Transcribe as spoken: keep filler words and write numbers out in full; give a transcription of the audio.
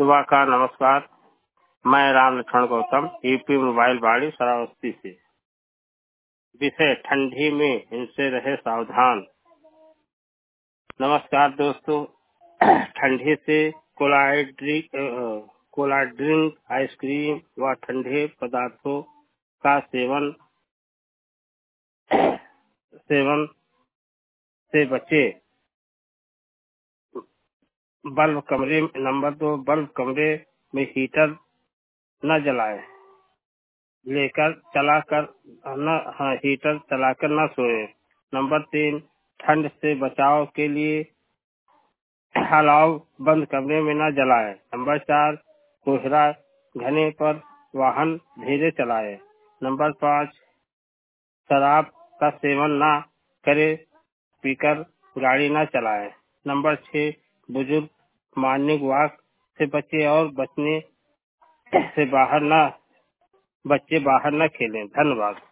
सुबह का नमस्कार। मैं राम लक्ष्मण गौतम, यूपी मोबाइल वाणी श्रावस्ती से। विषय ठंडी में इनसे रहे सावधान। नमस्कार दोस्तों। ठंडी से cold drink cold drink, ice cream व ठंडे पदार्थों का सेवन सेवन से बचे। बल्ब कमरे नंबर दो बल्ब कमरे में हीटर न जलाएं। लेकर चलाकर न हाँ हीटर चलाकर न सोए। नंबर तीन, ठंड से बचाव के लिए अलाव बंद कमरे में न जलाएं। नंबर चार, कोहरा घने पर वाहन धीरे चलाएं। नंबर पाँच, शराब का सेवन न करे, पीकर गाड़ी न चलाएं। नंबर छह, बुजुर्ग मॉर्निंग वॉक से बचे और बचने से बाहर न बच्चे बाहर न खेलें। धन्यवाद।